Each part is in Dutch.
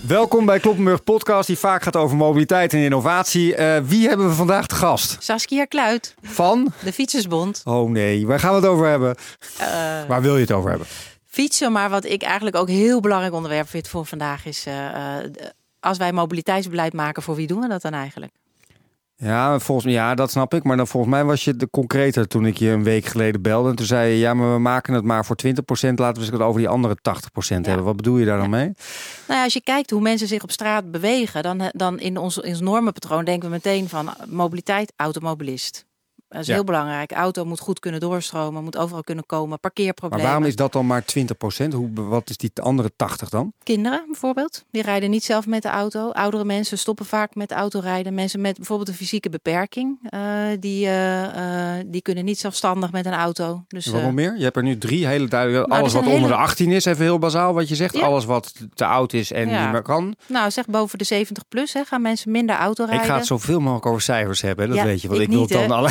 Welkom bij Kloppenburg Podcast, die vaak gaat over mobiliteit en innovatie. Wie hebben we vandaag te gast? Saskia Kluit. Van? De Fietsersbond. Oh nee, waar gaan we het over hebben? Waar wil je het over hebben? Fietsen, maar wat ik eigenlijk ook een heel belangrijk onderwerp vind voor vandaag is... als wij mobiliteitsbeleid maken, voor wie doen we dat dan eigenlijk? Ja, dat snap ik. Maar dan volgens mij was je de concreter toen ik je een week geleden belde. En toen zei je, ja, maar we maken het maar voor 20%. Laten we het over die andere 80% hebben. Wat bedoel je daar dan mee? Nou ja, als je kijkt hoe mensen zich op straat bewegen... dan in ons normenpatroon denken we meteen van mobiliteit, automobilist. Dat is heel belangrijk. Auto moet goed kunnen doorstromen, moet overal kunnen komen. Parkeerproblemen. Maar waarom is dat dan maar 20%? Wat is die andere 80 dan? Kinderen bijvoorbeeld. Die rijden niet zelf met de auto. Oudere mensen stoppen vaak met autorijden. Mensen met bijvoorbeeld een fysieke beperking. Die kunnen niet zelfstandig met een auto. Dus, waarom meer? Je hebt er nu 3 hele duidelijk. Alles wat onder de 18 is, even heel bazaal wat je zegt. Ja. Alles wat te oud is en niet meer kan. Nou, zeg boven de 70 plus gaan mensen minder auto rijden. Ik ga het zoveel mogelijk over cijfers hebben. Dat weet je. Want ik wil het dan alle...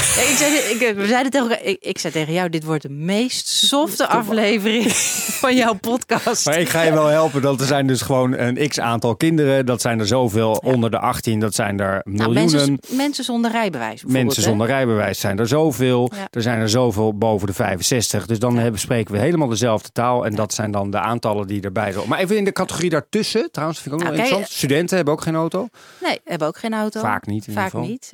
Ik zei tegen jou, dit wordt de meest softe aflevering van jouw podcast. Maar ik ga je wel helpen. Dat er zijn dus gewoon een x-aantal kinderen. Dat zijn er zoveel. Onder de 18, dat zijn er miljoenen. Mensen zonder rijbewijs. Mensen zonder rijbewijs zijn er zoveel. Ja. Er zijn er zoveel boven de 65. Dus dan spreken we helemaal dezelfde taal. En dat zijn dan de aantallen die erbij zijn. Maar even in de categorie daartussen. Trouwens, vind ik ook wel interessant. Studenten hebben ook geen auto. Nee, hebben ook geen auto. Vaak niet in ieder geval. Niet.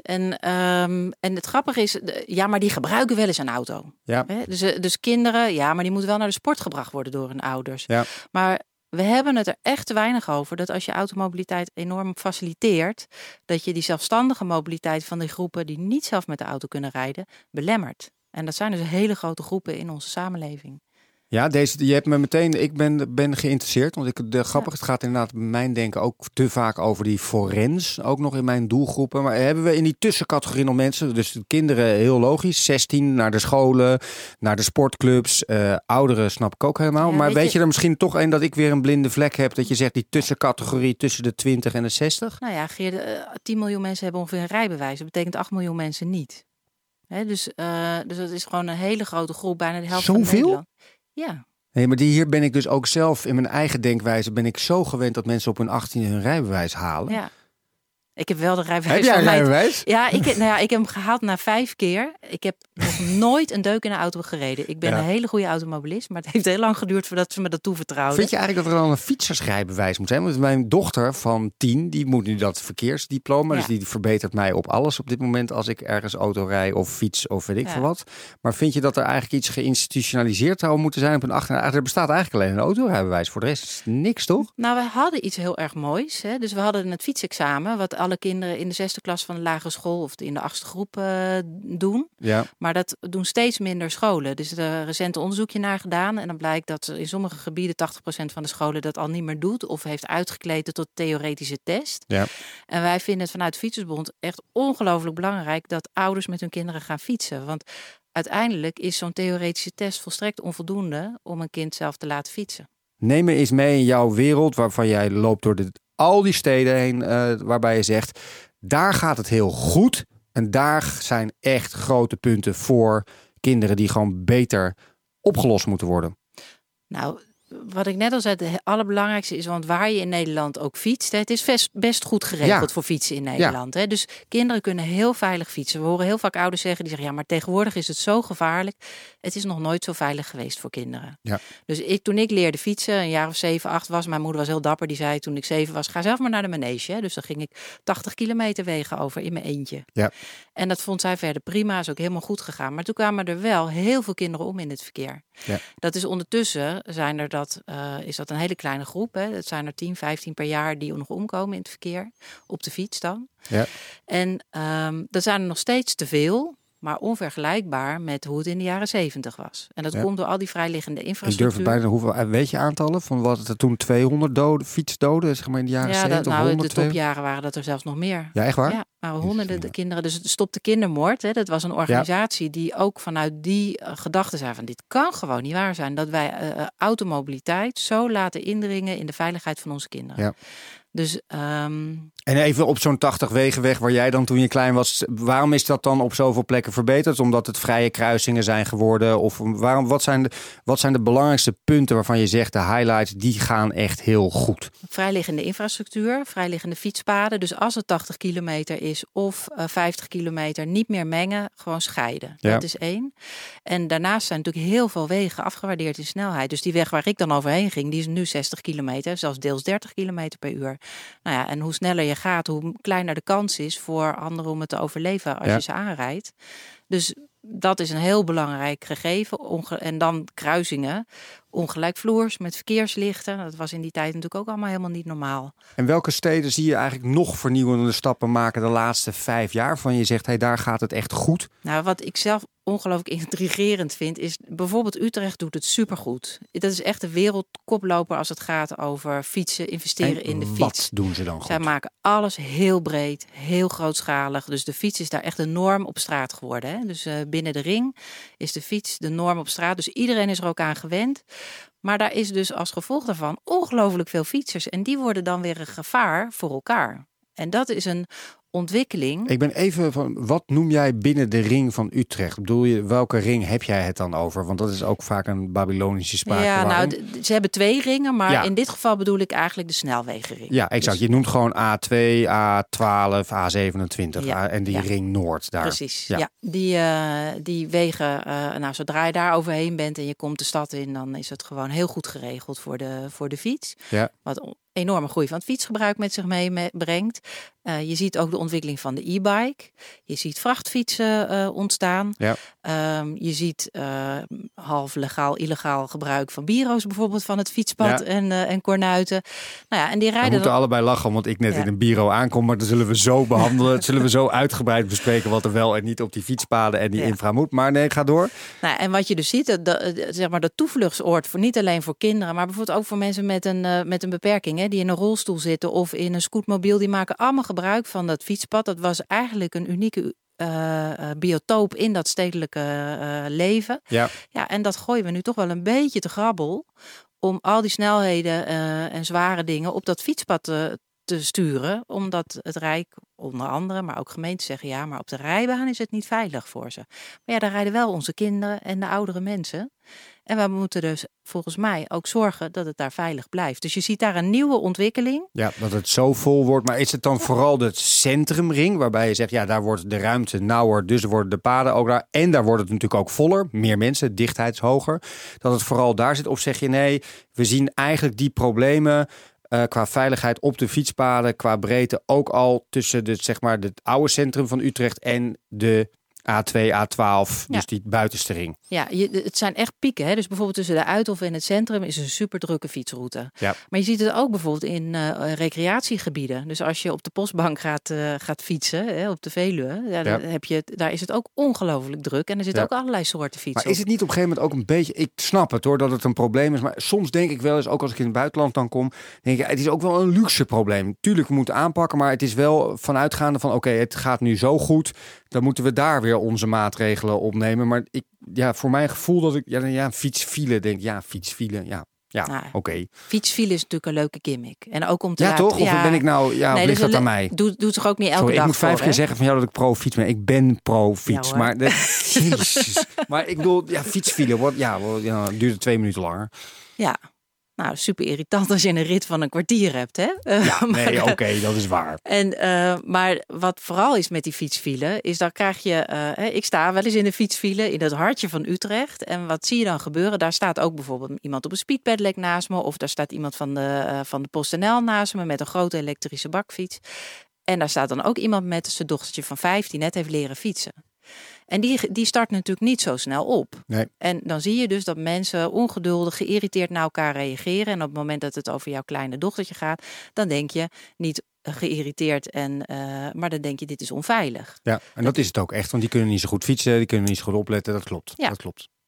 En het grappige is... Ja, maar die gebruiken wel eens een auto. Ja. Dus kinderen, maar die moeten wel naar de sport gebracht worden door hun ouders. Ja. Maar we hebben het er echt te weinig over dat als je automobiliteit enorm faciliteert, dat je die zelfstandige mobiliteit van die groepen die niet zelf met de auto kunnen rijden, belemmert. En dat zijn dus hele grote groepen in onze samenleving. Ja, je hebt me meteen, ik ben geïnteresseerd, want grappig, het gaat inderdaad bij mijn denken ook te vaak over die forens, ook nog in mijn doelgroepen. Maar hebben we in die tussencategorie nog mensen, dus de kinderen heel logisch, 16 naar de scholen, naar de sportclubs, ouderen snap ik ook helemaal. Maar weet je er misschien toch een dat ik weer een blinde vlek heb, dat je zegt die tussencategorie tussen de 20 en de 60? Nou ja, 10 miljoen mensen hebben ongeveer een rijbewijs, dat betekent 8 miljoen mensen niet. Dus dat is gewoon een hele grote groep, bijna de helft van Nederland. Ja. Nee, maar hier ben ik dus ook zelf in mijn eigen denkwijze ben ik zo gewend dat mensen op hun 18 hun rijbewijs halen. Ja. Ik heb wel de rijbewijs. Heb jij een rijbewijs? Ja, ik heb hem gehaald na 5 keer. Ik heb nog nooit een deuk in een auto gereden. Ik ben een hele goede automobilist, maar het heeft heel lang geduurd voordat ze me dat toevertrouwden. Vind je eigenlijk dat er dan een fietsersrijbewijs moet zijn? Want mijn dochter van 10, die moet nu dat verkeersdiploma. Dus die verbetert mij op alles op dit moment als ik ergens auto rij of fiets of weet ik veel wat. Maar vind je dat er eigenlijk iets geïnstitutionaliseerd zou moeten zijn op een 18? Er bestaat eigenlijk alleen een autorijbewijs. Voor de rest is niks, toch? Nou, we hadden iets heel erg moois. Dus we hadden het fietsexamen, wat alle kinderen in de 6e klas van de lagere school of in de 8e groep doen. Ja. Maar dat doen steeds minder scholen. Dus er is recent onderzoekje naar gedaan. En dan blijkt dat in sommige gebieden 80% van de scholen dat al niet meer doet. Of heeft uitgekleten tot theoretische test. Ja. En wij vinden het vanuit Fietsersbond echt ongelooflijk belangrijk dat ouders met hun kinderen gaan fietsen. Want uiteindelijk is zo'n theoretische test volstrekt onvoldoende om een kind zelf te laten fietsen. Neem me eens mee in jouw wereld waarvan jij loopt door al die steden heen waarbij je zegt, daar gaat het heel goed. En daar zijn echt grote punten voor kinderen die gewoon beter opgelost moeten worden. Nou, wat ik net al zei, het allerbelangrijkste is, want waar je in Nederland ook fietst, het is best goed geregeld voor fietsen in Nederland. Ja. Dus kinderen kunnen heel veilig fietsen. We horen heel vaak ouders zeggen, die zeggen, ja, maar tegenwoordig is het zo gevaarlijk. Het is nog nooit zo veilig geweest voor kinderen. Ja. Dus toen ik leerde fietsen, een jaar of 7, 8 was, mijn moeder was heel dapper, die zei toen ik 7 was, ga zelf maar naar de manege. Dus dan ging ik 80 kilometer wegen over in mijn eentje. Ja. En dat vond zij verder prima, is ook helemaal goed gegaan. Maar toen kwamen er wel heel veel kinderen om in het verkeer. Ja. Dat is ondertussen, is dat een hele kleine groep. Hè? Dat zijn er 10, 15 per jaar die nog omkomen in het verkeer. Op de fiets dan. Ja. En dat zijn er nog steeds te veel. Maar onvergelijkbaar met hoe het in de jaren 70 was. En dat komt door al die vrijliggende infrastructuur. Ik durf het bijna, hoeveel, weet je aantallen? Van wat het toen 200 fietsdoden, zeg maar in de jaren 70? In de topjaren waren dat er zelfs nog meer. Ja, echt waar? Ja. Maar honderden kinderen. Dus Stop de Kindermoord. Hè, dat was een organisatie die ook vanuit die gedachte zei van dit kan gewoon niet waar zijn. Dat wij automobiliteit zo laten indringen in de veiligheid van onze kinderen. Ja. Dus, En even op zo'n 80 wegenweg waar jij dan toen je klein was, waarom is dat dan op zoveel plekken verbeterd? Omdat het vrije kruisingen zijn geworden? Of wat zijn de belangrijkste punten waarvan je zegt de highlights die gaan echt heel goed? Vrijliggende infrastructuur, vrijliggende fietspaden. Dus als het 80 kilometer is of 50 kilometer, niet meer mengen, gewoon scheiden. Ja. Dat is 1. En daarnaast zijn natuurlijk heel veel wegen afgewaardeerd in snelheid. Dus die weg waar ik dan overheen ging, die is nu 60 kilometer, zelfs deels 30 kilometer per uur. Nou ja, en hoe sneller je gaat, hoe kleiner de kans is voor anderen om het te overleven als je ze aanrijdt. Dus dat is een heel belangrijk gegeven. En dan kruisingen, ongelijkvloers met verkeerslichten. Dat was in die tijd natuurlijk ook allemaal helemaal niet normaal. En welke steden zie je eigenlijk nog vernieuwende stappen maken de laatste 5 jaar? Van je zegt, daar gaat het echt goed. Nou, wat ik zelf ongelooflijk intrigerend vind, is bijvoorbeeld Utrecht doet het supergoed. Dat is echt de wereldkoploper als het gaat over fietsen, investeren in de fiets. Wat doen ze dan goed? Zij maken alles heel breed, heel grootschalig. Dus de fiets is daar echt een norm op straat geworden. Hè? Dus binnen de ring is de fiets de norm op straat. Dus iedereen is er ook aan gewend. Maar daar is dus als gevolg daarvan ongelooflijk veel fietsers. En die worden dan weer een gevaar voor elkaar. En dat is een ontwikkeling. Ik ben even van, wat noem jij binnen de ring van Utrecht? Bedoel je, welke ring heb jij het dan over? Want dat is ook vaak een Babylonische spraakverwarring. Ja, nou, ze hebben 2 ringen, maar in dit geval bedoel ik eigenlijk de snelwegenring. Ja, exact. Dus je noemt gewoon A2, A12, A27 en die ring Noord daar. Precies, die wegen, zodra je daar overheen bent en je komt de stad in, dan is het gewoon heel goed geregeld voor de fiets. Ja. Wat enorme groei van het fietsgebruik met zich meebrengt. Je ziet ook de ontwikkeling van de e-bike. Je ziet vrachtfietsen ontstaan. Ja. Je ziet half legaal, illegaal gebruik van bureaus bijvoorbeeld van het fietspad en kornuiten. Nou ja, en die rijden. We moeten allebei lachen, want ik net in een bureau aankom, maar dat zullen we zo behandelen. Dat zullen we zo uitgebreid bespreken wat er wel en niet op die fietspaden en die infra moet. Maar nee, ga door. Nou, en wat je dus ziet, zeg maar de toevluchtsoord voor niet alleen voor kinderen, maar bijvoorbeeld ook voor mensen met een beperking, hè, die in een rolstoel zitten of in een scootmobiel, die maken allemaal gebruik van dat fietspad. Dat was eigenlijk een unieke biotoop in dat stedelijke leven. Ja, en dat gooien we nu toch wel een beetje te grabbel om al die snelheden en zware dingen op dat fietspad te sturen. Omdat het Rijk, onder andere, maar ook gemeenten zeggen, maar op de rijbaan is het niet veilig voor ze. Maar ja, daar rijden wel onze kinderen en de oudere mensen. En we moeten dus volgens mij ook zorgen dat het daar veilig blijft. Dus je ziet daar een nieuwe ontwikkeling. Ja, dat het zo vol wordt. Maar is het dan vooral de centrumring waarbij je zegt, daar wordt de ruimte nauwer, dus worden de paden ook daar. En daar wordt het natuurlijk ook voller, meer mensen, dichtheid is hoger. Dat het vooral daar zit. Of zeg je nee, we zien eigenlijk die problemen qua veiligheid op de fietspaden, qua breedte ook al tussen het oude centrum van Utrecht en de A2, A12, dus die buitenste ring. Ja, het zijn echt pieken. Hè? Dus bijvoorbeeld tussen de Uithof en het centrum is een super drukke fietsroute. Ja. Maar je ziet het ook bijvoorbeeld in recreatiegebieden. Dus als je op de Postbank gaat fietsen, op de Veluwe, daar is het ook ongelooflijk druk. En er zitten ook allerlei soorten fietsen. Maar is het niet op een gegeven moment ook een beetje, ik snap het hoor, dat het een probleem is. Maar soms denk ik wel eens, ook als ik in het buitenland dan kom, denk ik, het is ook wel een luxe probleem. Tuurlijk, we moeten aanpakken, maar het is wel vanuitgaande van, oké, het gaat nu zo goed, dan moeten we daar weer onze maatregelen opnemen. Maar voor mijn gevoel dat ik fietsfile denk, fietsfile, oké. Fietsfile is natuurlijk een leuke gimmick. En ook om te laten, toch? Of ben ik nou, of ligt dat aan mij? Doe toch ook niet elke dag ik moet 5 keer hè? zeggen van jou dat ik pro-fiets ben. Ik ben pro-fiets. Maar jezus. Maar ik bedoel, fietsfile, duurt 2 minuten langer. Ja. Nou, super irritant als je een rit van een kwartier hebt, hè? Oké, dat is waar. Maar wat vooral is met die fietsfile, is dan krijg je... ik sta wel eens in de fietsfile in het hartje van Utrecht. En wat zie je dan gebeuren? Daar staat ook bijvoorbeeld iemand op een speedpedelec naast me. Of daar staat iemand van de PostNL naast me met een grote elektrische bakfiets. En daar staat dan ook iemand met zijn dochtertje van 5 die net heeft leren fietsen. En die start natuurlijk niet zo snel op. Nee. En dan zie je dus dat mensen ongeduldig, geïrriteerd naar elkaar reageren. En op het moment dat het over jouw kleine dochtertje gaat, dan denk je niet geïrriteerd, maar dan denk je dit is onveilig. Ja, en dat is het ook echt, want die kunnen niet zo goed fietsen, die kunnen niet zo goed opletten. Dat klopt. Ja. Dat klopt.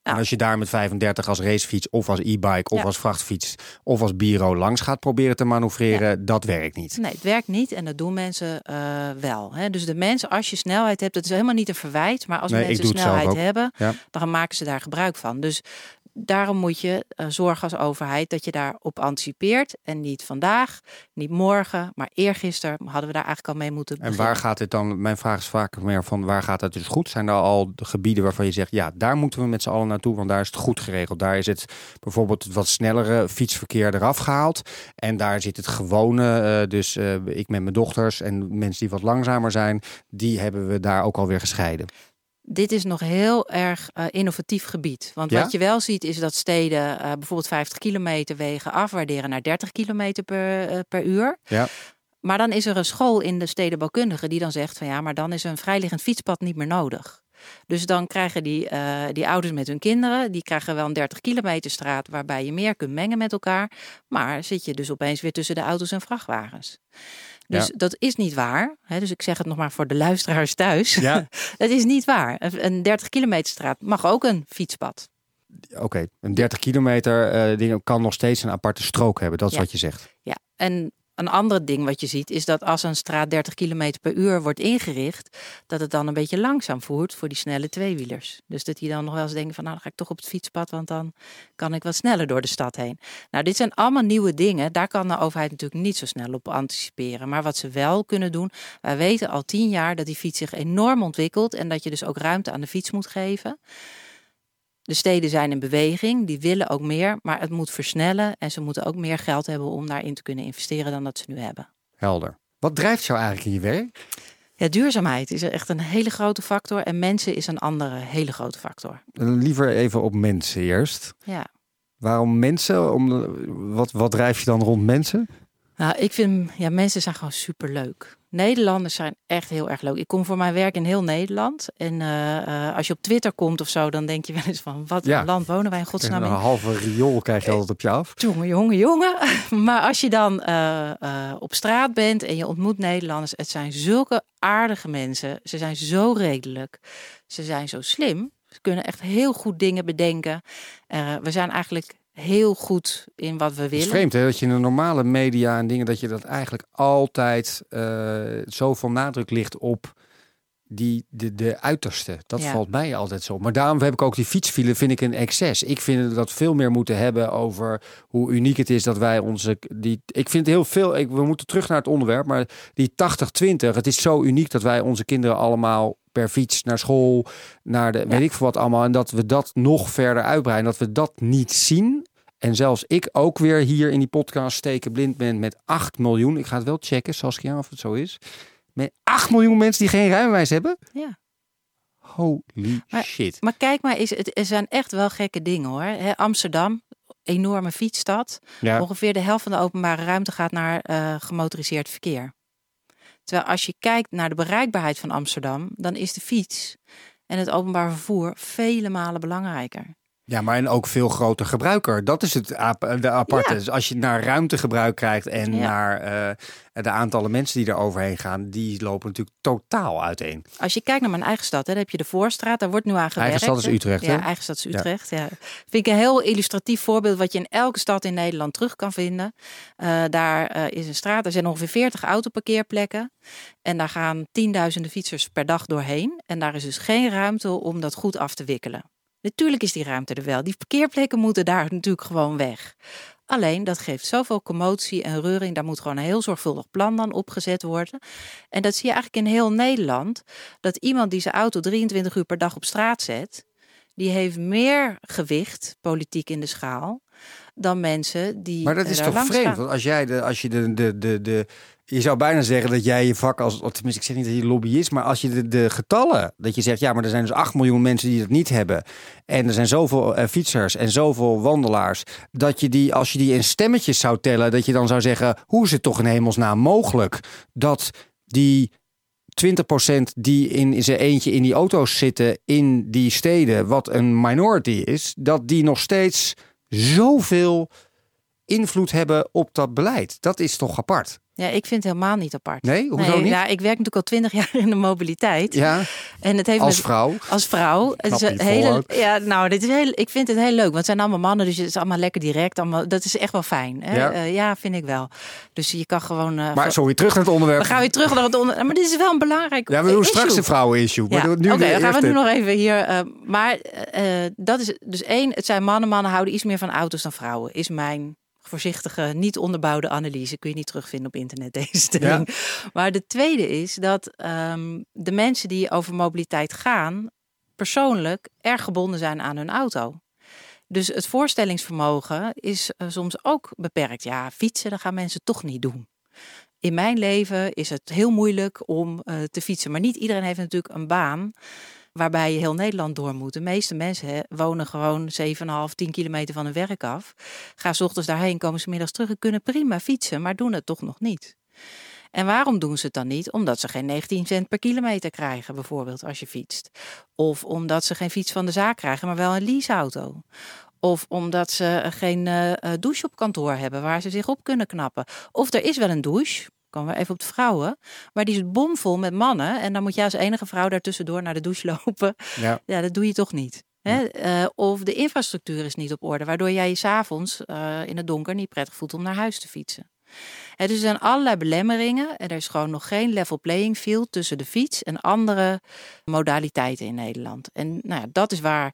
En als je daar met 35 als racefiets of als e-bike of als vrachtfiets of als biro langs gaat proberen te manoeuvreren, dat werkt niet. Nee, het werkt niet en dat doen mensen wel. Hè? Dus de mensen, als je snelheid hebt, dat is helemaal niet een verwijt. Maar als mensen snelheid hebben, dan maken ze daar gebruik van. Dus daarom moet je zorgen als overheid dat je daarop anticipeert. En niet vandaag, niet morgen, maar eergisteren hadden we daar eigenlijk al mee moeten beginnen. En waar gaat het dan, mijn vraag is vaak meer van waar gaat het dus goed? Zijn er al de gebieden waarvan je zegt, ja, daar moeten we met z'n allen naartoe, want daar is het goed geregeld. Daar is het bijvoorbeeld het wat snellere fietsverkeer eraf gehaald. En daar zit het gewone, ik met mijn dochters en mensen die wat langzamer zijn, die hebben we daar ook alweer gescheiden. Dit is nog heel erg innovatief gebied. Want wat je wel ziet is dat steden bijvoorbeeld 50 kilometer wegen afwaarderen naar 30 kilometer per uur. Ja. Maar dan is er een school in de stedenbouwkundige die dan zegt van ja, maar dan is een vrijliggend fietspad niet meer nodig. Dus dan krijgen die ouders met hun kinderen, die krijgen wel een 30 kilometer straat waarbij je meer kunt mengen met elkaar. Maar zit je dus opeens weer tussen de auto's en vrachtwagens. Dus dat is niet waar. Hè? Dus ik zeg het nog maar voor de luisteraars thuis. Ja. Dat is niet waar. Een 30 kilometer straat mag ook een fietspad. Oké, een 30 kilometer ding kan nog steeds een aparte strook hebben. Dat is wat je zegt. Ja, en een ander ding wat je ziet is dat als een straat 30 kilometer per uur wordt ingericht, dat het dan een beetje langzaam voert voor die snelle tweewielers. Dus dat die dan nog wel eens denken van nou, dan ga ik toch op het fietspad, want dan kan ik wat sneller door de stad heen. Nou, dit zijn allemaal nieuwe dingen. Daar kan de overheid natuurlijk niet zo snel op anticiperen. Maar wat ze wel kunnen doen, wij weten al 10 jaar dat die fiets zich enorm ontwikkelt en dat je dus ook ruimte aan de fiets moet geven. De steden zijn in beweging, die willen ook meer, maar het moet versnellen en ze moeten ook meer geld hebben om daarin te kunnen investeren dan dat ze nu hebben. Helder. Wat drijft jou eigenlijk in je werk? Ja, duurzaamheid is echt een hele grote factor en mensen is een andere hele grote factor. Liever even op mensen eerst. Ja. Waarom mensen? Wat drijf je dan rond mensen? Nou, ik vind, mensen zijn gewoon superleuk. Nederlanders zijn echt heel erg leuk. Ik kom voor mijn werk in heel Nederland. En als je op Twitter komt of zo, dan denk je wel eens van, wat een land wonen wij in godsnaam in. Een halve riool krijg je altijd op je af. Jongen. Maar als je dan op straat bent en je ontmoet Nederlanders, het zijn zulke aardige mensen. Ze zijn zo redelijk. Ze zijn zo slim. Ze kunnen echt heel goed dingen bedenken. We zijn eigenlijk heel goed in wat we willen. Het is vreemd hè, dat je in de normale media en dingen, dat je dat eigenlijk altijd zoveel nadruk ligt op de uiterste. Dat valt mij altijd zo. Maar daarom heb ik ook die fietsfile, vind ik een excess. Ik vind dat we veel meer moeten hebben over hoe uniek het is dat wij ik vind heel veel, we moeten terug naar het onderwerp, maar die 80-20, het is zo uniek dat wij onze kinderen allemaal per fiets naar school, naar weet ik veel wat allemaal. En dat we dat nog verder uitbreiden. Dat we dat niet zien. En zelfs ik ook weer hier in die podcast steken blind ben met 8 miljoen. Ik ga het wel checken, Saskia, of het zo is. Met 8 miljoen mensen die geen rijbewijs hebben. Ja. Holy shit. Maar kijk maar, er zijn echt wel gekke dingen hoor. Amsterdam, enorme fietsstad. Ja. Ongeveer de helft van de openbare ruimte gaat naar gemotoriseerd verkeer. Terwijl als je kijkt naar de bereikbaarheid van Amsterdam, dan is de fiets en het openbaar vervoer vele malen belangrijker. Ja, maar en ook veel groter gebruiker. Dat is de aparte. Ja. Dus als je naar ruimtegebruik krijgt en naar de aantallen mensen die er overheen gaan, die lopen natuurlijk totaal uiteen. Als je kijkt naar mijn eigen stad, dan heb je de Voorstraat, daar wordt nu aan gewerkt. Eigen stad is Utrecht, hè? Ja, eigen stad is Utrecht. Ja. Vind ik een heel illustratief voorbeeld wat je in elke stad in Nederland terug kan vinden. Daar is een straat, er zijn ongeveer 40 autoparkeerplekken. En daar gaan tienduizenden fietsers per dag doorheen. En daar is dus geen ruimte om dat goed af te wikkelen. Natuurlijk is die ruimte er wel. Die parkeerplekken moeten daar natuurlijk gewoon weg. Alleen, dat geeft zoveel commotie en reuring. Daar moet gewoon een heel zorgvuldig plan dan opgezet worden. En dat zie je eigenlijk in heel Nederland. Dat iemand die zijn auto 23 uur per dag op straat zet, die heeft meer gewicht, politiek in de schaal, dan mensen die. Maar dat is toch vreemd? Gaan. Want je zou bijna zeggen dat jij je vak tenminste, ik zeg niet dat je lobbyist, maar als je de getallen, dat je zegt, ja, maar er zijn dus 8 miljoen mensen die dat niet hebben. En er zijn zoveel fietsers en zoveel wandelaars, dat je als je die in stemmetjes zou tellen, dat je dan zou zeggen, hoe is het toch in hemelsnaam mogelijk dat die 20% die in zijn eentje in die auto's zitten in die steden, wat een minority is, dat die nog steeds zoveel invloed hebben op dat beleid. Dat is toch apart? Ja, ik vind het helemaal niet apart. Nee? Hoezo niet? Ja, ik werk natuurlijk al 20 jaar in de mobiliteit. Ja, en het heeft vrouw. Als vrouw. Het is dit is ik vind het heel leuk. Want het zijn allemaal mannen, dus het is allemaal lekker direct. Dat is echt wel fijn. Hè? Ja, vind ik wel. Dus je kan gewoon... maar sorry, terug naar het onderwerp. We gaan weer terug naar het onderwerp. Maar dit is wel een belangrijk we doen straks de vrouwen-issue. Ja. Oké, dan gaan we nu nog even hier... maar dat is dus één. Het zijn mannen. Mannen houden iets meer van auto's dan vrouwen. Is mijn... voorzichtige, niet onderbouwde analyse. Kun je niet terugvinden op internet, deze stelling. Ja. Maar de tweede is dat de mensen die over mobiliteit gaan... persoonlijk erg gebonden zijn aan hun auto. Dus het voorstellingsvermogen is soms ook beperkt. Ja, fietsen, dat gaan mensen toch niet doen. In mijn leven is het heel moeilijk om te fietsen. Maar niet iedereen heeft natuurlijk een baan... waarbij je heel Nederland door moet. De meeste mensen wonen gewoon 7,5, 10 kilometer van hun werk af. Gaan 's ochtends daarheen, komen 's middags terug en kunnen prima fietsen, maar doen het toch nog niet. En waarom doen ze het dan niet? Omdat ze geen 19 cent per kilometer krijgen, bijvoorbeeld, als je fietst. Of omdat ze geen fiets van de zaak krijgen, maar wel een leaseauto. Of omdat ze geen douche op kantoor hebben waar ze zich op kunnen knappen. Of er is wel een douche... komen we even op de vrouwen. Maar die is bomvol met mannen. En dan moet jij als enige vrouw daartussendoor naar de douche lopen. Ja, dat doe je toch niet. Hè? Of de infrastructuur is niet op orde. Waardoor jij je 's avonds in het donker niet prettig voelt om naar huis te fietsen. Dus er zijn allerlei belemmeringen. En er is gewoon nog geen level playing field tussen de fiets en andere modaliteiten in Nederland. En nou ja, dat is waar...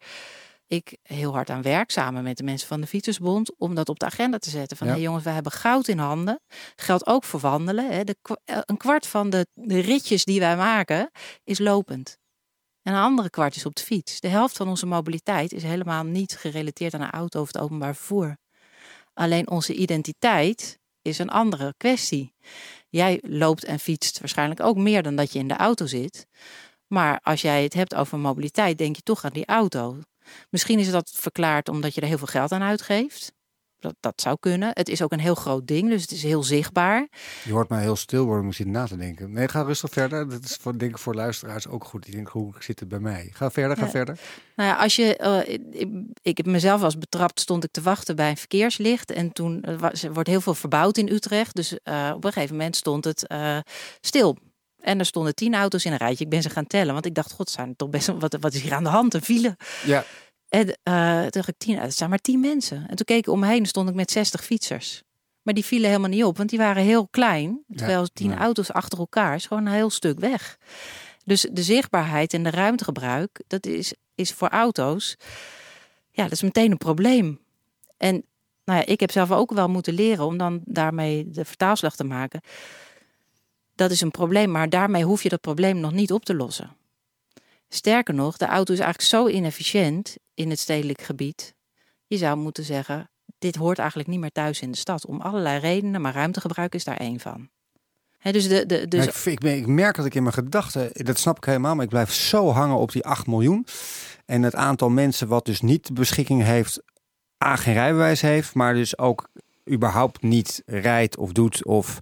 ik heel hard aan werk, samen met de mensen van de Fietsersbond... om dat op de agenda te zetten. Van, hey jongens, we hebben goud in handen. Geldt ook voor wandelen. Hè. Een kwart van de ritjes die wij maken is lopend. En een andere kwart is op de fiets. De helft van onze mobiliteit is helemaal niet gerelateerd aan een auto of het openbaar vervoer. Alleen onze identiteit is een andere kwestie. Jij loopt en fietst waarschijnlijk ook meer dan dat je in de auto zit. Maar als jij het hebt over mobiliteit, denk je toch aan die auto... Misschien is dat verklaard omdat je er heel veel geld aan uitgeeft. Dat zou kunnen. Het is ook een heel groot ding, dus het is heel zichtbaar. Je hoort mij heel stil worden om zitten na te denken. Nee, ga rustig verder. Dat is denk ik voor luisteraars ook goed. Die denken, hoe zit het bij mij? Ga verder. Nou ja, als je, ik heb mezelf als betrapt, stond ik te wachten bij een verkeerslicht. En toen wordt heel veel verbouwd in Utrecht. Dus op een gegeven moment stond het stil. En er stonden 10 auto's in een rijtje. Ik ben ze gaan tellen, want ik dacht, god, zijn er toch best wat is hier aan de hand? Een file. Ja. En toen dacht ik, 10, het zijn maar 10 mensen. En toen keek ik om me heen, stond ik met 60 fietsers. Maar die vielen helemaal niet op, want die waren heel klein. Terwijl 10 auto's achter elkaar is gewoon een heel stuk weg. Dus de zichtbaarheid en de ruimtegebruik, dat is voor auto's, ja, dat is meteen een probleem. En nou ja, ik heb zelf ook wel moeten leren om dan daarmee de vertaalslag te maken. Dat is een probleem, maar daarmee hoef je dat probleem nog niet op te lossen. Sterker nog, de auto is eigenlijk zo inefficiënt in het stedelijk gebied. Je zou moeten zeggen, dit hoort eigenlijk niet meer thuis in de stad. Om allerlei redenen, maar ruimtegebruik is daar één van. Dus ik merk dat ik in mijn gedachten, dat snap ik helemaal, maar ik blijf zo hangen op die 8 miljoen. En het aantal mensen wat dus niet de beschikking heeft, geen rijbewijs heeft, maar dus ook überhaupt niet rijdt of doet.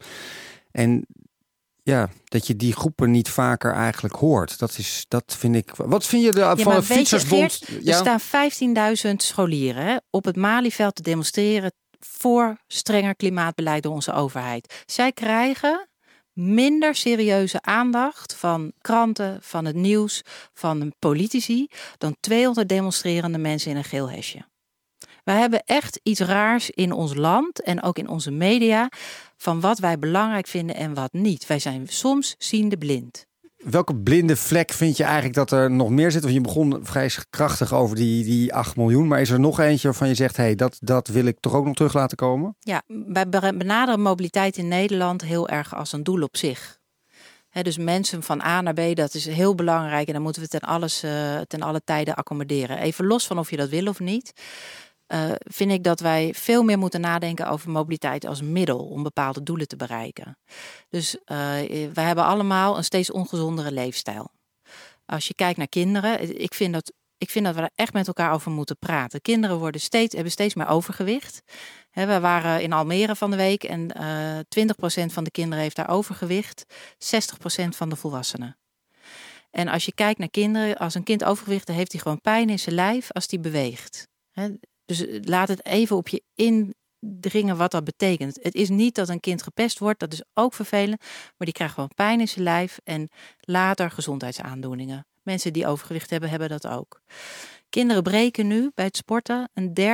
En ja, dat je die groepen niet vaker eigenlijk hoort. Dat vind ik... Wat vind je van de Fietsersbond? Geert, er staan 15.000 scholieren op het Malieveld te demonstreren voor strenger klimaatbeleid door onze overheid. Zij krijgen minder serieuze aandacht van kranten, van het nieuws, van de politici, dan 200 demonstrerende mensen in een geel hesje. Wij hebben echt iets raars in ons land en ook in onze media van wat wij belangrijk vinden en wat niet. Wij zijn soms ziende blind. Welke blinde vlek vind je eigenlijk dat er nog meer zit? Want je begon vrij krachtig over die 8 miljoen. Maar is er nog eentje waarvan je zegt, hey, dat wil ik toch ook nog terug laten komen? Ja, wij benaderen mobiliteit in Nederland heel erg als een doel op zich. Dus mensen van A naar B, dat is heel belangrijk. En dan moeten we ten alle tijden accommoderen. Even los van of je dat wil of niet. Vind ik dat wij veel meer moeten nadenken over mobiliteit als middel om bepaalde doelen te bereiken. Dus wij hebben allemaal een steeds ongezondere leefstijl. Als je kijkt naar kinderen, ik vind dat we er echt met elkaar over moeten praten. Kinderen hebben steeds meer overgewicht. We waren in Almere van de week en 20% van de kinderen heeft daar overgewicht, 60% van de volwassenen. En als je kijkt naar kinderen, als een kind overgewicht heeft hij gewoon pijn in zijn lijf als hij beweegt. Dus laat het even op je doordringen wat dat betekent. Het is niet dat een kind gepest wordt, dat is ook vervelend. Maar die krijgt gewoon pijn in zijn lijf en later gezondheidsaandoeningen. Mensen die overgewicht hebben, hebben dat ook. Kinderen breken nu bij het sporten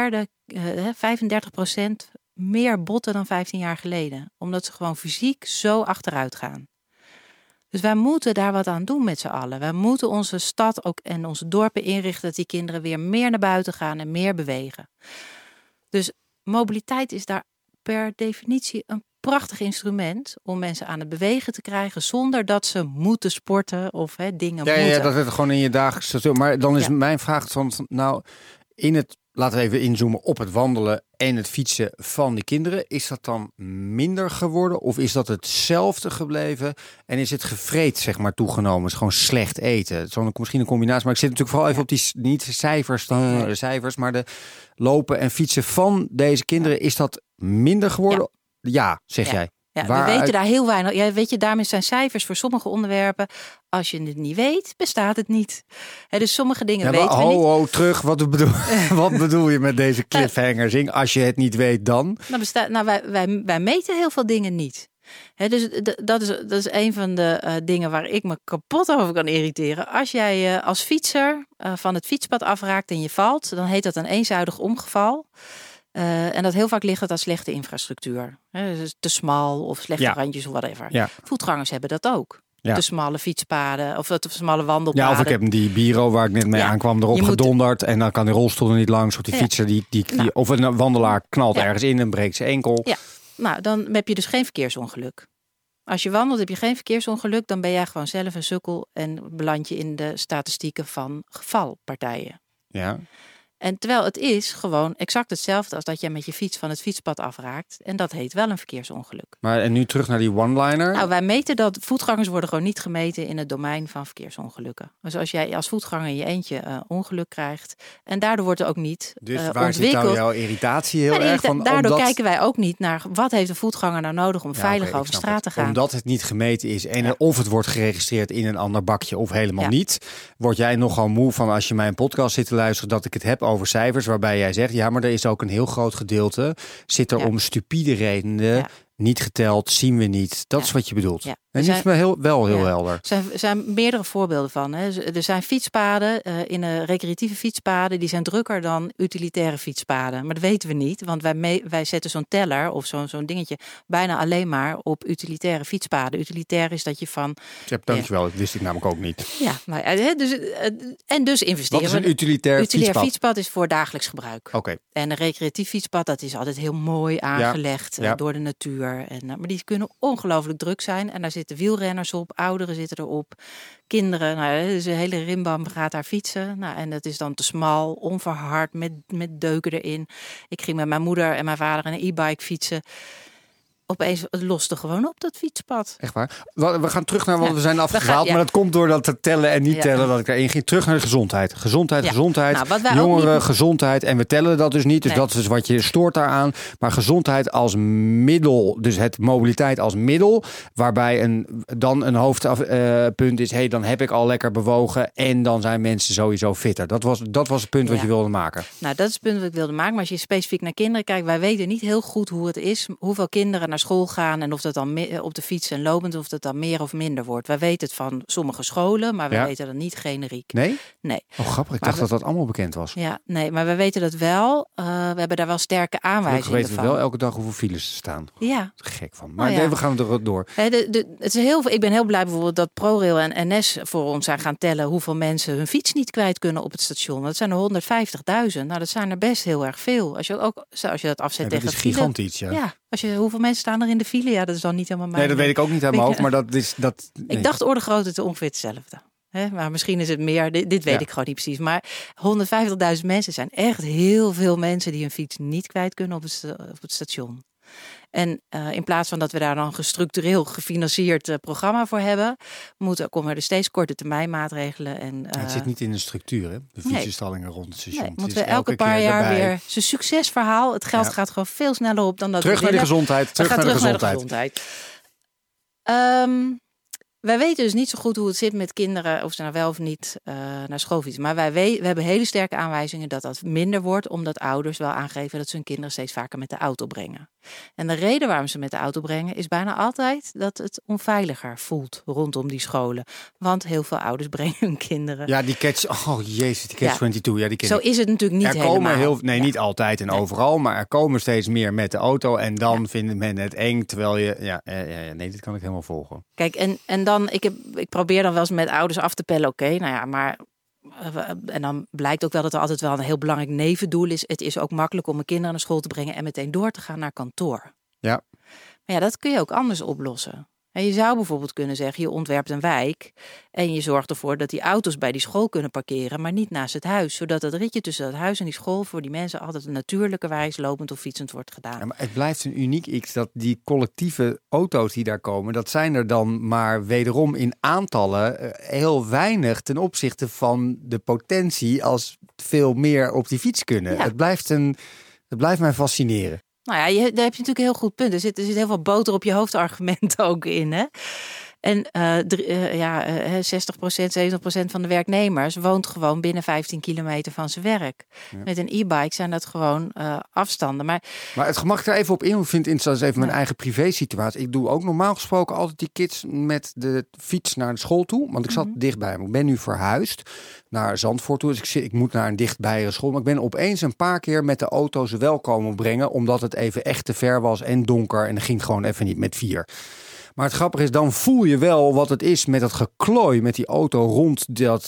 35% meer botten dan 15 jaar geleden. Omdat ze gewoon fysiek zo achteruit gaan. Dus wij moeten daar wat aan doen met z'n allen. Wij moeten onze stad ook en onze dorpen inrichten dat die kinderen weer meer naar buiten gaan en meer bewegen. Dus mobiliteit is daar per definitie een prachtig instrument om mensen aan het bewegen te krijgen zonder dat ze moeten sporten of dingen moeten. Ja, dat het gewoon in je dagelijkse. Maar dan is mijn vraag van nou laten we even inzoomen op het wandelen en het fietsen van die kinderen. Is dat dan minder geworden of is dat hetzelfde gebleven? En is het gevreed, zeg maar, toegenomen? Is gewoon slecht eten? Het is misschien een combinatie, maar ik zit natuurlijk vooral even op die niet cijfers, maar de lopen en fietsen van deze kinderen. Is dat minder geworden? Ja, zeg jij. Ja, we weten daar heel weinig. Ja, weet je, daarmee zijn cijfers voor sommige onderwerpen. Als je het niet weet, bestaat het niet. Dus sommige dingen weten we niet. Terug. Wat bedoel je met deze cliffhanger? Als je het niet weet, dan? Wij meten heel veel dingen niet. Dus dat is een van de dingen waar ik me kapot over kan irriteren. Als jij als fietser van het fietspad afraakt en je valt, dan heet dat een eenzuidig ongeval. En dat heel vaak ligt het aan slechte infrastructuur. Dus te smal of slechte randjes of whatever. Ja. Voetgangers hebben dat ook. Ja. De smalle fietspaden of de smalle wandelpaden. Ja, of ik heb die bureau waar ik net mee aankwam erop gedonderd. En dan kan die rolstoel er niet langs. Of die fietser, of een wandelaar knalt ergens in en breekt zijn enkel. Ja, nou dan heb je dus geen verkeersongeluk. Als je wandelt heb je geen verkeersongeluk. Dan ben jij gewoon zelf een sukkel en beland je in de statistieken van gevalpartijen. Ja. En terwijl het is gewoon exact hetzelfde als dat je met je fiets van het fietspad afraakt. En dat heet wel een verkeersongeluk. Maar en nu terug naar die one-liner. Nou, wij meten dat voetgangers worden gewoon niet gemeten in het domein van verkeersongelukken. Dus als jij als voetganger in je eentje ongeluk krijgt. En daardoor wordt er ook niet dus waar zit nou jouw irritatie heel erg van? Daardoor kijken wij ook niet naar wat heeft een voetganger nou nodig om veilig over straat te gaan. Omdat het niet gemeten is en of het wordt geregistreerd in een ander bakje of helemaal niet. Word jij nogal moe van als je mijn podcast zit te luisteren dat ik het heb over cijfers, waarbij jij zegt, ja, maar er is ook een heel groot gedeelte, zit er om stupide redenen niet geteld, zien we niet. Dat is wat je bedoelt. Ja. En dat is me heel helder. Er zijn meerdere voorbeelden van. Er zijn fietspaden, in de recreatieve fietspaden, die zijn drukker dan utilitaire fietspaden. Maar dat weten we niet, want wij zetten zo'n teller of zo'n dingetje bijna alleen maar op utilitaire fietspaden. Utilitair is dat je van... Dankjewel, dat wist ik namelijk ook niet. Ja, maar dus investeren. Wat is een utilitair fietspad is voor dagelijks gebruik. Okay. En een recreatief fietspad, dat is altijd heel mooi aangelegd door de natuur. Maar die kunnen ongelooflijk druk zijn. En daar zitten wielrenners op, ouderen zitten erop, kinderen. Nou, dus een hele rimbam gaat daar fietsen. Nou, en dat is dan te smal, onverhard, met deuken erin. Ik ging met mijn moeder en mijn vader een e-bike fietsen. Opeens loste gewoon op dat fietspad. Echt waar? We gaan terug naar wat we zijn afgehaald. Maar dat komt door dat te tellen en niet tellen dat ik erin ging. Terug naar de gezondheid. Gezondheid. Nou, jongeren, gezondheid. En we tellen dat dus niet. Dus dat is wat je stoort daaraan. Maar gezondheid als middel. Dus het mobiliteit als middel. Waarbij dan een hoofdpunt is. Dan heb ik al lekker bewogen. En dan zijn mensen sowieso fitter. Dat was het punt wat je wilde maken. Nou, dat is het punt wat ik wilde maken. Maar als je specifiek naar kinderen kijkt. Wij weten niet heel goed hoe het is. Hoeveel kinderen naar school gaan en of dat dan op de fiets en lopend of dat dan meer of minder wordt. Wij weten het van sommige scholen, maar we weten dat niet generiek. Nee? Nee. Oh, grappig. Ik dacht dat dat allemaal bekend was. Ja, nee, maar we weten dat wel. We hebben daar wel sterke aanwijzingen van. We weten wel elke dag hoeveel files er staan. Ja. Gek van. Maar we gaan er door. Het is ik ben heel blij bijvoorbeeld dat ProRail en NS voor ons zijn gaan tellen hoeveel mensen hun fiets niet kwijt kunnen op het station. Dat zijn er 150.000. Nou, dat zijn er best heel erg veel. Als je dat afzet tegen dat is gigantisch, ja. Hoeveel mensen staan er in de file? Ja, dat is dan niet helemaal mijn... Nee, dat weet ik ook niet uit mijn hoofd, maar dat is... Nee. Ik dacht orde grootte het ongeveer hetzelfde. Maar misschien is het meer, dit weet ik gewoon niet precies. Maar 150.000 mensen zijn echt heel veel mensen die hun fiets niet kwijt kunnen op het station. En in plaats van dat we daar dan gestructureel gefinancierd programma voor hebben, komen er steeds korte termijn maatregelen. En, het zit niet in de structuur, hè? De fietsenstallingen rond het station. Nee, moeten we elke paar jaar weer zijn succesverhaal. Het geld gaat gewoon veel sneller op dan dat terug naar de gezondheid. Terug naar de gezondheid. Wij weten dus niet zo goed hoe het zit met kinderen, of ze nou wel of niet naar school fietsen. Maar we hebben hele sterke aanwijzingen dat dat minder wordt, omdat ouders wel aangeven dat ze hun kinderen steeds vaker met de auto brengen. En de reden waarom ze met de auto brengen is bijna altijd dat het onveiliger voelt rondom die scholen. Want heel veel ouders brengen hun kinderen. Ja, die catch, oh jezus, die catch 22, ja, die ken Zo is het natuurlijk niet helemaal. Niet altijd en overal, maar er komen steeds meer met de auto en dan vinden men het eng, terwijl je, nee, dit kan ik helemaal volgen. Kijk, en dan, ik probeer dan wel eens met ouders af te pellen, oké, nou ja, maar... En dan blijkt ook wel dat er altijd wel een heel belangrijk nevendoel is. Het is ook makkelijk om mijn kinderen naar school te brengen en meteen door te gaan naar kantoor. Ja. Maar ja, dat kun je ook anders oplossen. En je zou bijvoorbeeld kunnen zeggen, je ontwerpt een wijk en je zorgt ervoor dat die auto's bij die school kunnen parkeren, maar niet naast het huis. Zodat het ritje tussen het huis en die school voor die mensen altijd een natuurlijke wijze lopend of fietsend wordt gedaan. Ja, maar het blijft een uniek iets dat die collectieve auto's die daar komen, dat zijn er dan maar wederom in aantallen heel weinig ten opzichte van de potentie als veel meer op die fiets kunnen. Ja. Het blijft mij fascineren. Nou ja, daar heb je natuurlijk een heel goed punt. Er zit heel veel boter op je hoofd argument ook in, hè? En 60%, 70% van de werknemers woont gewoon binnen 15 kilometer van zijn werk. Ja. Met een e-bike zijn dat gewoon afstanden. Maar het gemak er even op in. Ik vind het interessant, even mijn eigen privé situatie. Ik doe ook normaal gesproken altijd die kids met de fiets naar de school toe. Want ik zat dichtbij. Maar ik ben nu verhuisd naar Zandvoort toe. Dus ik moet naar een dichtbijere school. Maar ik ben opeens een paar keer met de auto ze wel komen brengen. Omdat het even echt te ver was en donker. En dat ging gewoon even niet met 4. Maar het grappige is, dan voel je wel wat het is met dat geklooi met die auto rond dat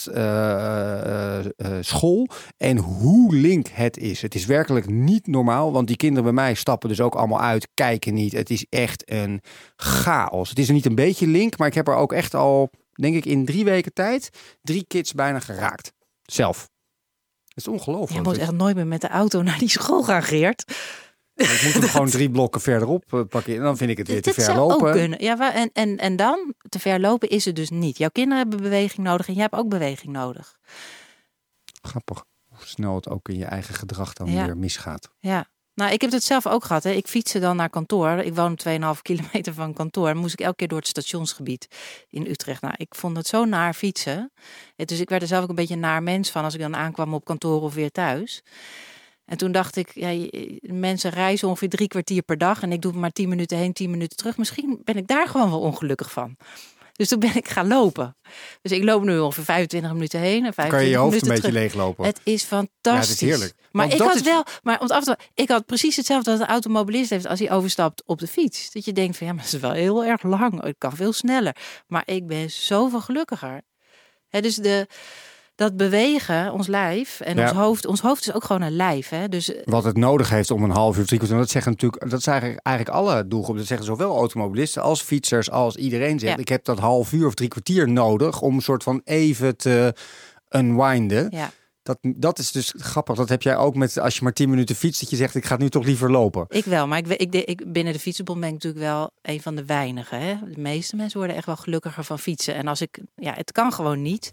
school. En hoe link het is. Het is werkelijk niet normaal, want die kinderen bij mij stappen dus ook allemaal uit, kijken niet. Het is echt een chaos. Het is er niet een beetje link, maar ik heb er ook echt al, denk ik, in 3 weken tijd 3 kids bijna geraakt. Zelf. Het is ongelooflijk. Je moet echt nooit meer met de auto naar die school gaan, Geert. Ik moet hem gewoon 3 blokken verderop pakken. En dan vind ik het weer te ver lopen. Ook kunnen. Ja, en dan, te ver lopen is het dus niet. Jouw kinderen hebben beweging nodig en jij hebt ook beweging nodig. Grappig. Hoe snel het ook in je eigen gedrag dan weer misgaat. Ja. Nou, ik heb het zelf ook gehad. Hè. Ik fietste dan naar kantoor. Ik woon 2,5 kilometer van kantoor. Dan moest ik elke keer door het stationsgebied in Utrecht. Nou, ik vond het zo naar fietsen. Dus ik werd er zelf ook een beetje een naar mens van als ik dan aankwam op kantoor of weer thuis. En toen dacht ik, mensen reizen ongeveer 3 kwartier per dag. En ik doe maar 10 minuten heen, 10 minuten terug. Misschien ben ik daar gewoon wel ongelukkig van. Dus toen ben ik gaan lopen. Dus ik loop nu ongeveer 25 minuten heen en 25 kan je je hoofd een beetje terug. leeglopen. Het is fantastisch. Ja, het is heerlijk. Maar ik had precies hetzelfde dat een automobilist heeft als hij overstapt op de fiets. Dat je denkt van ja, maar het is wel heel erg lang. Ik kan veel sneller. Maar ik ben zoveel gelukkiger. Dus dat bewegen, ons lijf en ons hoofd is ook gewoon een lijf. Hè? Dus, wat het nodig heeft om een half uur, 3 kwartier. Dat zeggen natuurlijk, dat zijn eigenlijk alle doelgroepen. Dat zeggen zowel automobilisten als fietsers, als iedereen zegt. Ja. Ik heb dat half uur of 3 kwartier nodig om een soort van even te unwinden. Ja. Dat is dus grappig. Dat heb jij ook met als je maar 10 minuten fietst, dat je zegt ik ga nu toch liever lopen. Ik wel, maar ik binnen de Fietsenbond ben ik natuurlijk wel een van de weinigen. Hè? De meeste mensen worden echt wel gelukkiger van fietsen. En het kan gewoon niet.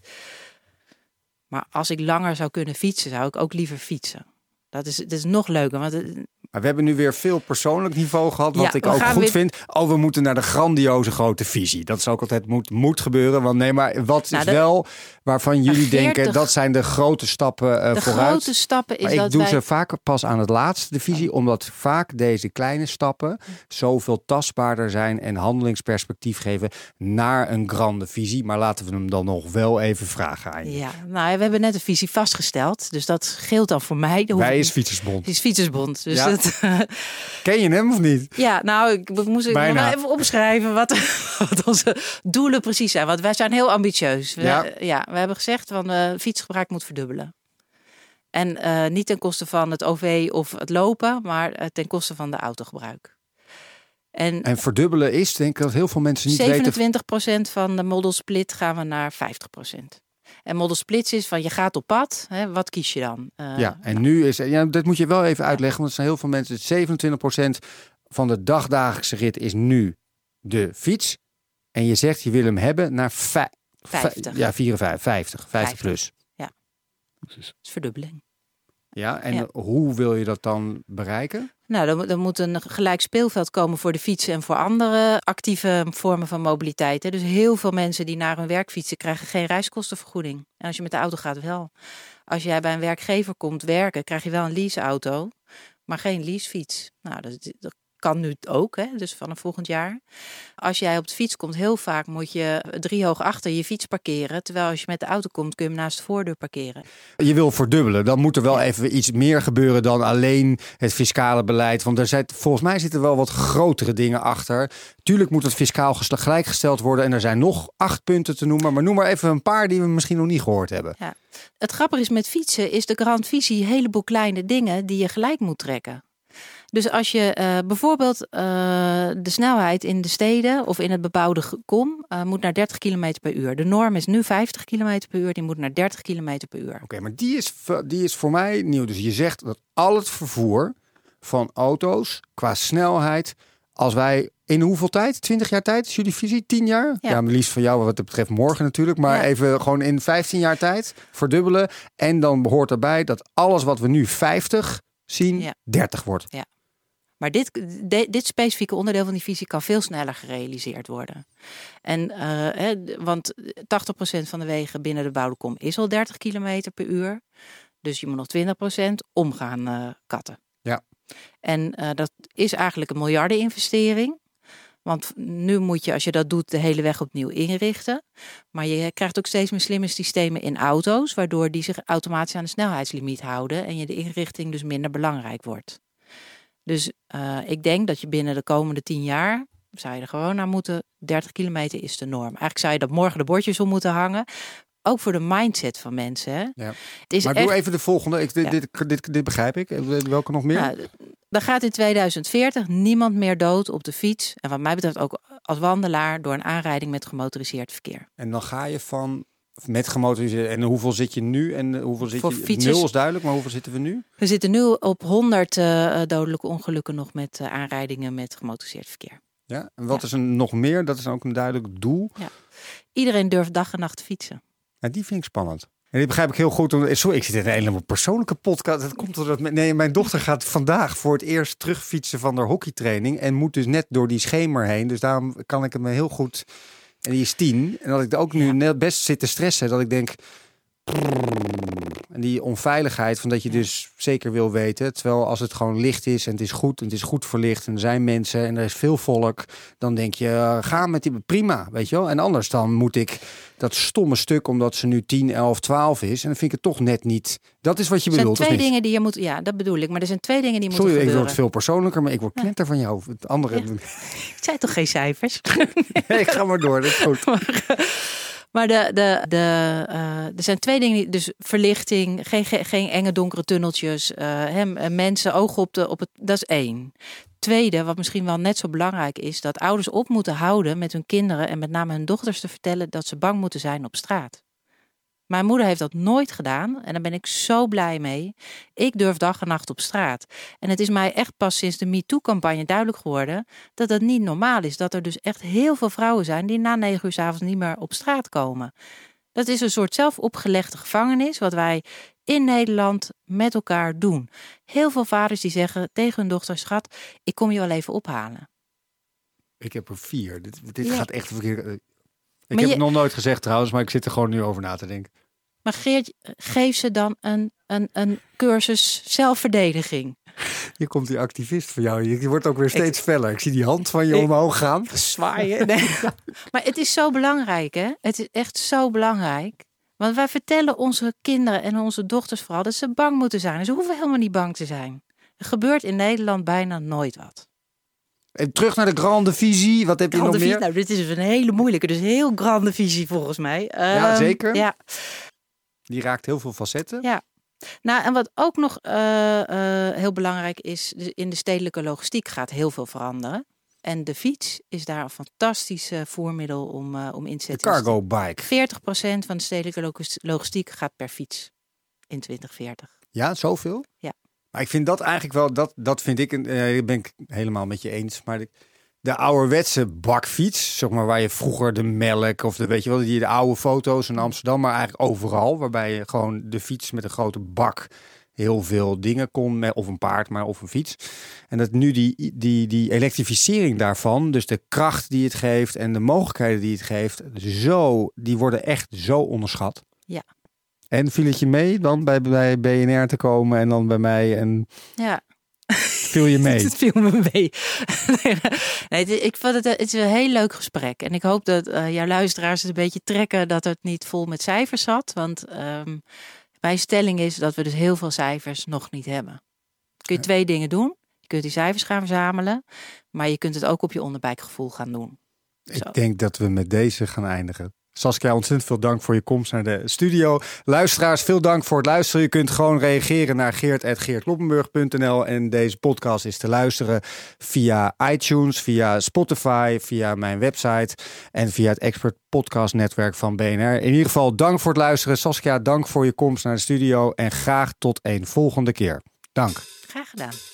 Maar als ik langer zou kunnen fietsen, zou ik ook liever fietsen. Dat is nog leuker. Maar we hebben nu weer veel persoonlijk niveau gehad. Wat ik ook goed vind. We moeten naar de grandioze grote visie. Dat is ook altijd moet gebeuren. Want nee, maar wat is wel waarvan jullie denken dat zijn de grote stappen vooruit? De grote stappen is maar ik doe ze vaak pas aan het laatste, de visie. Omdat vaak deze kleine stappen zoveel tastbaarder zijn en handelingsperspectief geven naar een grande visie. Maar laten we hem dan nog wel even vragen aan je. Ja, nou, we hebben net een visie vastgesteld. Dus dat geldt dan voor mij. Wij is Fietsersbond. Is Fietsersbond. Dus ja. Ken je hem of niet? Ja, nou, ik moest nog even opschrijven wat onze doelen precies zijn. Want wij zijn heel ambitieus. We hebben gezegd van fietsgebruik moet verdubbelen. En niet ten koste van het OV of het lopen, maar ten koste van de autogebruik. En verdubbelen is, denk ik, dat heel veel mensen niet 27% van de model split gaan we naar 50%. En model splits is van je gaat op pad, hè, wat kies je dan? En nu is, dat moet je wel even uitleggen, want er zijn heel veel mensen, 27% van de dagdagelijkse rit is nu de fiets. En je zegt je wil hem hebben naar 50. 50 plus. Ja, dat is verdubbeling. Ja, en hoe wil je dat dan bereiken? Nou, dan moet een gelijk speelveld komen voor de fietsen en voor andere actieve vormen van mobiliteit. Hè. Dus heel veel mensen die naar hun werk fietsen krijgen geen reiskostenvergoeding. En als je met de auto gaat wel. Als jij bij een werkgever komt werken, krijg je wel een leaseauto, maar geen leasefiets. Nou, dat kan nu ook, hè? Dus vanaf volgend jaar. Als jij op de fiets komt, heel vaak moet je 3 hoog achter je fiets parkeren. Terwijl als je met de auto komt, kun je hem naast de voordeur parkeren. Je wil verdubbelen. Dan moet er wel even iets meer gebeuren dan alleen het fiscale beleid. Want volgens mij zitten wel wat grotere dingen achter. Tuurlijk moet het fiscaal gelijkgesteld worden. En er zijn nog 8 punten te noemen. Maar noem maar even een paar die we misschien nog niet gehoord hebben. Ja. Het grappige is met fietsen is de grand visie een heleboel kleine dingen die je gelijk moet trekken. Dus als je bijvoorbeeld de snelheid in de steden of in het bebouwde kom moet naar 30 km per uur. De norm is nu 50 km per uur, die moet naar 30 km per uur. Oké, maar die is voor mij nieuw. Dus je zegt dat al het vervoer van auto's qua snelheid, als wij in hoeveel tijd? 20 jaar tijd? Is jullie visie? 10 jaar? Ja, maar liefst van jou wat het betreft morgen natuurlijk. Maar even gewoon in 15 jaar tijd verdubbelen. En dan behoort erbij dat alles wat we nu 50 zien, 30 wordt. Ja. Maar dit specifieke onderdeel van die visie kan veel sneller gerealiseerd worden. En want 80% van de wegen binnen de bebouwde kom is al 30 km per uur. Dus je moet nog 20% om gaan katten. Ja. En dat is eigenlijk een miljardeninvestering. Want nu moet je, als je dat doet, de hele weg opnieuw inrichten. Maar je krijgt ook steeds meer slimme systemen in auto's, waardoor die zich automatisch aan de snelheidslimiet houden en je de inrichting dus minder belangrijk wordt. Dus ik denk dat je binnen de komende 10 jaar, zou je er gewoon naar moeten, 30 kilometer is de norm. Eigenlijk zou je dat morgen de bordjes om moeten hangen. Ook voor de mindset van mensen. Hè? Ja. Het is maar doe even de volgende. Dit begrijp ik. Welke nog meer? Nou, dan gaat in 2040 niemand meer dood op de fiets. En wat mij betreft ook als wandelaar door een aanrijding met gemotoriseerd verkeer. En dan ga je van met gemotoriseerd. En hoeveel zit je nu? En hoeveel zit voor je? Fietsers, 0 is duidelijk, maar hoeveel zitten we nu? We zitten nu op 100 dodelijke ongelukken nog met aanrijdingen met gemotoriseerd verkeer. Ja. En wat is er nog meer? Dat is ook een duidelijk doel. Ja. Iedereen durft dag en nacht te fietsen. Ja, die vind ik spannend. En die begrijp ik heel goed. Sorry, ik zit in een helemaal persoonlijke podcast. Dat komt doordat mijn dochter gaat vandaag voor het eerst terugfietsen van haar hockeytraining. En moet dus net door die schemer heen. Dus daarom kan ik het me heel goed. En die is 10. En dat ik ook nu net best zit te stressen. Dat ik denk. En die onveiligheid van dat je dus zeker wil weten. Terwijl als het gewoon licht is en het is goed verlicht en er zijn mensen en er is veel volk, dan denk je, ga met die prima, weet je wel. En anders dan moet ik dat stomme stuk, omdat ze nu 10, 11, 12 is. En dan vind ik het toch net niet. Dat is wat je bedoelt. Er zijn 2 dingen die je moet. Ja, dat bedoel ik. Maar er zijn 2 dingen die moeten gebeuren. Sorry, ik word veel persoerlijker, maar ik word knetter van jou. Het andere. Ja. Ik zei toch geen cijfers? Nee, ik ga maar door. Dat is goed. Maar er zijn 2 dingen. Dus verlichting, geen enge donkere tunneltjes. Mensen, ogen op het. Dat is 1. Tweede, wat misschien wel net zo belangrijk is, dat ouders op moeten houden met hun kinderen en met name hun dochters te vertellen dat ze bang moeten zijn op straat. Mijn moeder heeft dat nooit gedaan en daar ben ik zo blij mee. Ik durf dag en nacht op straat. En het is mij echt pas sinds de MeToo-campagne duidelijk geworden dat dat niet normaal is. Dat er dus echt heel veel vrouwen zijn die na 9 uur 's avonds niet meer op straat komen. Dat is een soort zelfopgelegde gevangenis wat wij in Nederland met elkaar doen. Heel veel vaders die zeggen tegen hun dochter, schat, ik kom je wel even ophalen. Ik heb er 4. Dit gaat echt verkeerd. Ik heb het nog nooit gezegd trouwens, maar ik zit er gewoon nu over na te denken. Maar Geert, geef ze dan een cursus zelfverdediging. Hier komt die activist van jou. Je wordt ook weer steeds feller. Ik zie die hand van je omhoog gaan. Zwaaien. Nee. Maar het is zo belangrijk, hè? Het is echt zo belangrijk. Want wij vertellen onze kinderen en onze dochters vooral dat ze bang moeten zijn. Ze hoeven helemaal niet bang te zijn. Er gebeurt in Nederland bijna nooit wat. En terug naar de grande visie. Wat heb je nog meer? Nou, dit is een hele moeilijke. Dus heel grande visie volgens mij. Ja, zeker. Ja. Die raakt heel veel facetten. Ja. Nou, en wat ook nog heel belangrijk is, in de stedelijke logistiek gaat heel veel veranderen. En de fiets is daar een fantastisch voermiddel om in te zetten. De cargo bike. 40% van de stedelijke logistiek gaat per fiets in 2040. Ja, zoveel? Ja. Maar ik vind dat eigenlijk wel, dat vind ik, ben ik helemaal met je eens. Maar de ouderwetse bakfiets, zeg maar, waar je vroeger de melk of weet je wel, de oude foto's in Amsterdam, maar eigenlijk overal, waarbij je gewoon de fiets met een grote bak heel veel dingen kon, of een paard, maar of een fiets. En dat nu die elektrificering daarvan, dus de kracht die het geeft en de mogelijkheden die het geeft, die worden echt zo onderschat. Ja. En viel het je mee dan bij BNR te komen en dan bij mij? En ja. Viel je mee? Het viel me mee. Nee, ik vond het is een heel leuk gesprek. En ik hoop dat jouw luisteraars het een beetje trekken dat het niet vol met cijfers zat. Want mijn stelling is dat we dus heel veel cijfers nog niet hebben. Kun je 2 dingen doen. Je kunt die cijfers gaan verzamelen. Maar je kunt het ook op je onderbuikgevoel gaan doen. Ik denk dat we met deze gaan eindigen. Saskia, ontzettend veel dank voor je komst naar de studio. Luisteraars, veel dank voor het luisteren. Je kunt gewoon reageren naar geert@geertkloppenburg.nl. En deze podcast is te luisteren via iTunes, via Spotify, via mijn website en via het Expert Podcast Netwerk van BNR. In ieder geval dank voor het luisteren. Saskia, dank voor je komst naar de studio en graag tot een volgende keer. Dank. Graag gedaan.